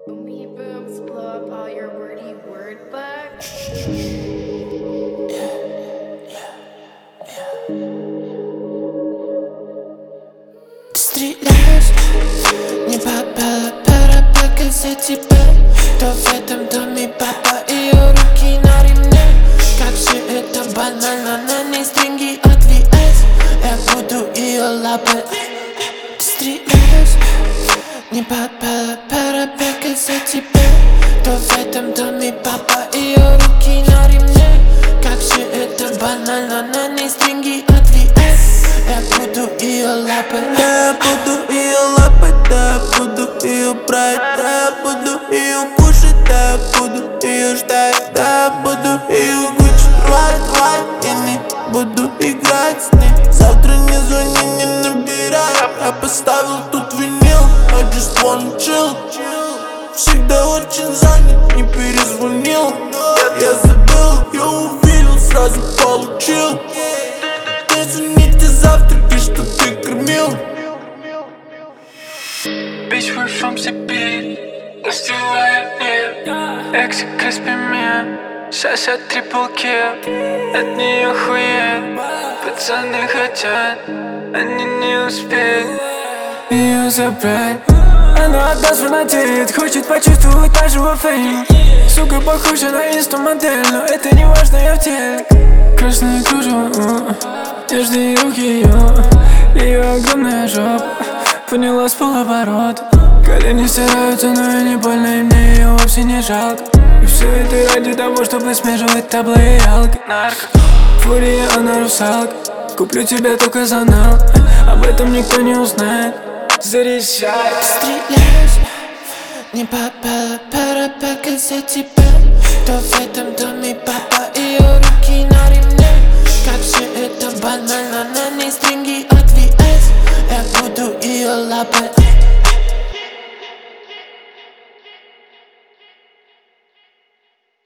Me boobs blow up all your wordy word books. Ты стреляешь, не попала пара за тебя. Кто в этом доме папа, ее руки на ремне. Как же это банально, на ней стринги от VS. Я буду ее лапать. Ты стреляешь, не попала пара за тебя. Кто в этом доме папа, ее руки на ремне. Как же это банально, на ней стринги от VS. Я буду ее лапать. Да, я буду ее лапать, да, я буду ее брать, да, я буду ее кушать, да, я буду ее ждать, да, я буду ее Gucci рвать, и не буду играть с ней. Завтра не звони, не набирай. Я поставил тут винил, I just wanna chill. Всегда очень занят, не перезвонил. Я забыл, я увидел, сразу получил. Извините, завтраки, что ты кормил. Bitch, we're from Сибирь, настилает мир. Экси Криспи Ми, Сася трипл килл. От нее хует, пацаны хотят, они не успеют ее забрать. Она отдаст фанатеет, хочет почувствовать нашего фейм. Сука похожа на инсту-модель, но это не важно, я в теле. Красный кружок, нежные руки ее огромная жопа поняла с полоборота. Колени стираются, но и не больно, и мне ее вовсе не жалко. И все это ради того, чтобы смешивать табло и алко. Нарко, фурия, она русалка. Куплю тебя только за нал, об этом никто не узнает. Заряжай. Стреляешь, не попала пара за тебя. Кто в этом доме